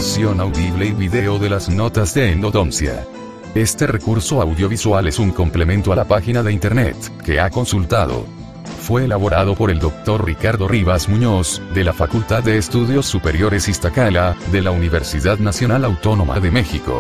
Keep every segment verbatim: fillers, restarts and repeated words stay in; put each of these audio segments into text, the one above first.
versión audible y video de las notas de endodoncia. Este recurso audiovisual es un complemento a la página de internet que ha consultado. Fue elaborado por el doctor Ricardo Rivas Muñoz, de la Facultad de Estudios Superiores Iztacala, de la Universidad Nacional Autónoma de México.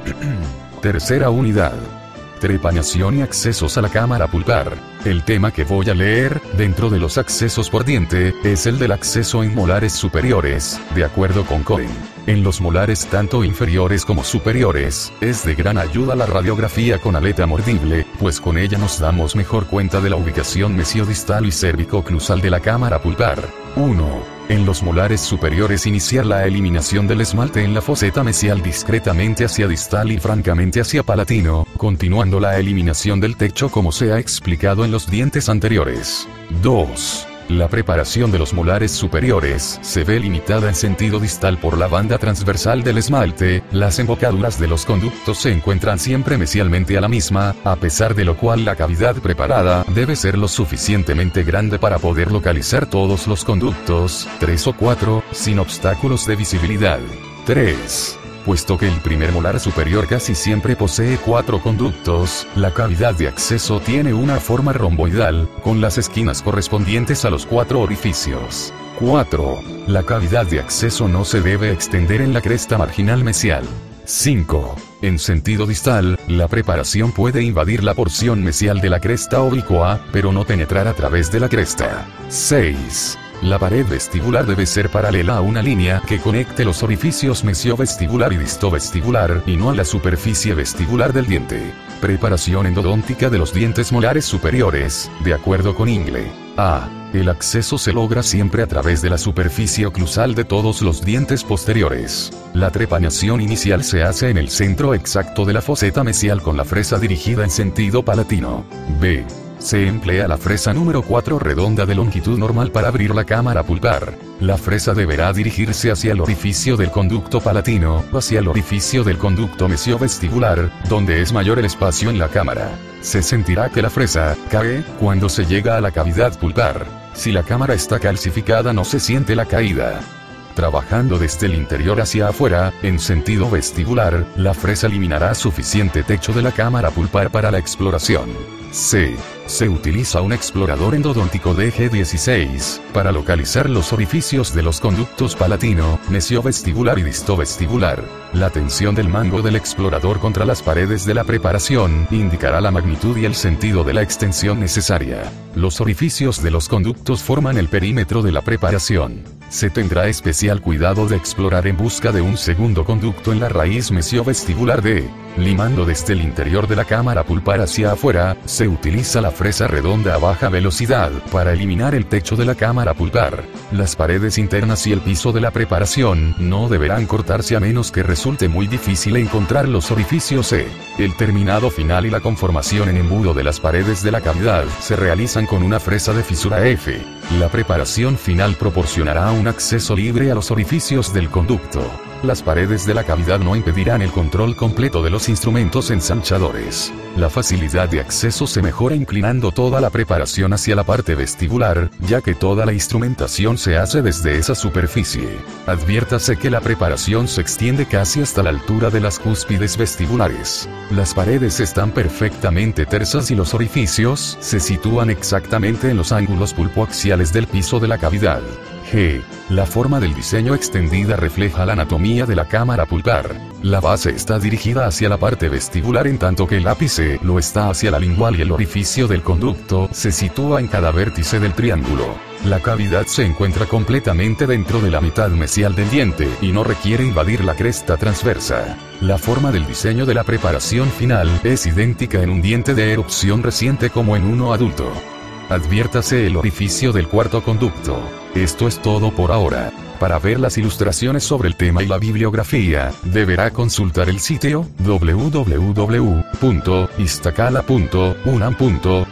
Tercera unidad. Trepanación y accesos a la cámara pulpar. El tema que voy a leer, dentro de los accesos por diente, es el del acceso en molares superiores, de acuerdo con Cohen. En los molares tanto inferiores como superiores, es de gran ayuda la radiografía con aleta mordible, pues con ella nos damos mejor cuenta de la ubicación mesiodistal y cervicoclusal de la cámara pulpar. uno. En los molares superiores iniciar la eliminación del esmalte en la foseta mesial discretamente hacia distal y francamente hacia palatino, continuando la eliminación del techo como se ha explicado en los dientes anteriores. dos. La preparación de los molares superiores se ve limitada en sentido distal por la banda transversal del esmalte, las embocaduras de los conductos se encuentran siempre mesialmente a la misma, a pesar de lo cual la cavidad preparada debe ser lo suficientemente grande para poder localizar todos los conductos, tres o cuatro, sin obstáculos de visibilidad. tres. Puesto que el primer molar superior casi siempre posee cuatro conductos, la cavidad de acceso tiene una forma romboidal, con las esquinas correspondientes a los cuatro orificios. cuatro. La cavidad de acceso no se debe extender en la cresta marginal mesial. cinco. En sentido distal, la preparación puede invadir la porción mesial de la cresta oblicua, pero no penetrar a través de la cresta. seis. La pared vestibular debe ser paralela a una línea que conecte los orificios mesiovestibular y distovestibular, y no a la superficie vestibular del diente. Preparación endodóntica de los dientes molares superiores, de acuerdo con Ingle. A. El acceso se logra siempre a través de la superficie oclusal de todos los dientes posteriores. La trepanación inicial se hace en el centro exacto de la foseta mesial con la fresa dirigida en sentido palatino. B. Se emplea la fresa número cuatro redonda de longitud normal para abrir la cámara pulpar. La fresa deberá dirigirse hacia el orificio del conducto palatino, o hacia el orificio del conducto mesiovestibular, donde es mayor el espacio en la cámara. Se sentirá que la fresa cae cuando se llega a la cavidad pulpar. Si la cámara está calcificada no se siente la caída. Trabajando desde el interior hacia afuera, en sentido vestibular, la fresa eliminará suficiente techo de la cámara pulpar para la exploración. C. Se utiliza un explorador endodóntico de G dieciséis, para localizar los orificios de los conductos palatino, mesiovestibular y distovestibular. La tensión del mango del explorador contra las paredes de la preparación indicará la magnitud y el sentido de la extensión necesaria. Los orificios de los conductos forman el perímetro de la preparación. Se tendrá especial cuidado de explorar en busca de un segundo conducto en la raíz mesiovestibular de. Limando desde el interior de la cámara pulpar hacia afuera, se utiliza la fresa redonda a baja velocidad para eliminar el techo de la cámara pulpar. Las paredes internas y el piso de la preparación no deberán cortarse a menos que resulte muy difícil encontrar los orificios E. El terminado final y la conformación en embudo de las paredes de la cavidad se realizan con una fresa de fisura F. La preparación final proporcionará un acceso libre a los orificios del conducto. Las paredes de la cavidad no impedirán el control completo de los instrumentos ensanchadores. La facilidad de acceso se mejora inclinando toda la preparación hacia la parte vestibular, ya que toda la instrumentación se hace desde esa superficie. Adviértase que la preparación se extiende casi hasta la altura de las cúspides vestibulares. Las paredes están perfectamente tersas y los orificios se sitúan exactamente en los ángulos pulpoaxiales del piso de la cavidad. G. La forma del diseño extendida refleja la anatomía de la cámara pulpar. La base está dirigida hacia la parte vestibular en tanto que el ápice lo está hacia la lingual y el orificio del conducto se sitúa en cada vértice del triángulo. La cavidad se encuentra completamente dentro de la mitad mesial del diente y no requiere invadir la cresta transversa. La forma del diseño de la preparación final es idéntica en un diente de erupción reciente como en uno adulto. Adviértase el orificio del cuarto conducto. Esto es todo por ahora. Para ver las ilustraciones sobre el tema y la bibliografía, deberá consultar el sitio doble u doble u doble u punto iztacala punto unam punto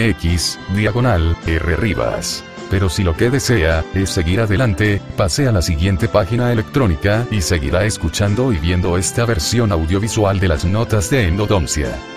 mx diagonal R Rivas. Pero si lo que desea es seguir adelante, pase a la siguiente página electrónica y seguirá escuchando y viendo esta versión audiovisual de las notas de endodoncia.